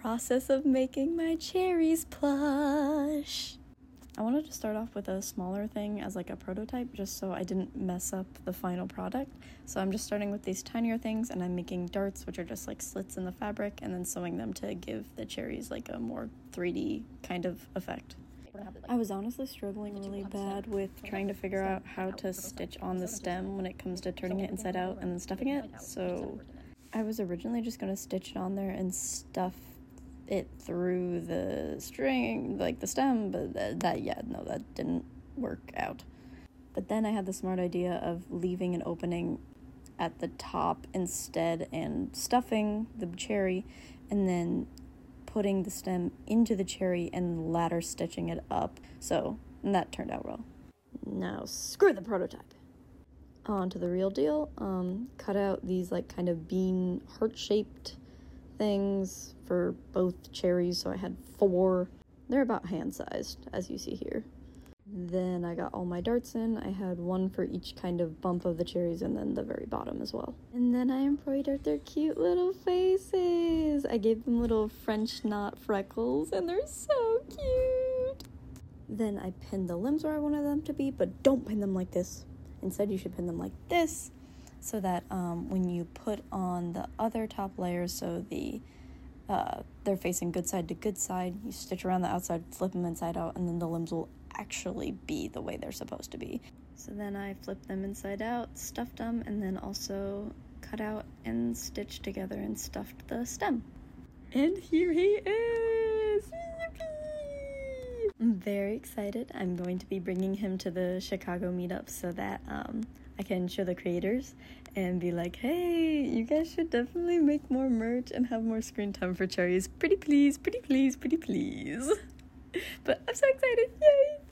process of making my cherries plush. I wanted to start off with a smaller thing as like a prototype, just so I didn't mess up the final product. So I'm just starting with these tinier things, and I'm making darts, which are just like slits in the fabric, and then sewing them to give the cherries like a more 3D kind of effect. I was honestly struggling really bad with trying to figure out how to stitch on the stem when it comes to turning it inside out and then stuffing it, so I was originally just going to stitch it on there and stuff it through the string, like the stem, but that didn't work out. But then I had the smart idea of leaving an opening at the top instead and stuffing the cherry and then putting the stem into the cherry and ladder stitching it up. So that turned out well. Now screw the prototype. On to the real deal. Cut out these like kind of bean heart-shaped things for both cherries, so I had 4. They're about hand-sized, as you see here. Then I got all my darts in. I had 1 for each kind of bump of the cherries and then the very bottom as well. And then I embroidered their cute little faces. I gave them little French knot freckles, and they're so cute. Then I pinned the limbs where I wanted them to be, but don't pin them like this. Instead, you should pin them like this, so that when you put on the other top layers, so they're facing good side to good side, you stitch around the outside, flip them inside out, and then the limbs will actually be the way they're supposed to be. So then I flipped them inside out, stuffed them, and then also cut out and stitched together and stuffed the stem. And here he is! Yippee! I'm very excited. I'm going to be bringing him to the Chicago meetup so that I can show the creators and be like, hey, you guys should definitely make more merch and have more screen time for cherries. Pretty please, pretty please, pretty please. But I'm so excited, yay!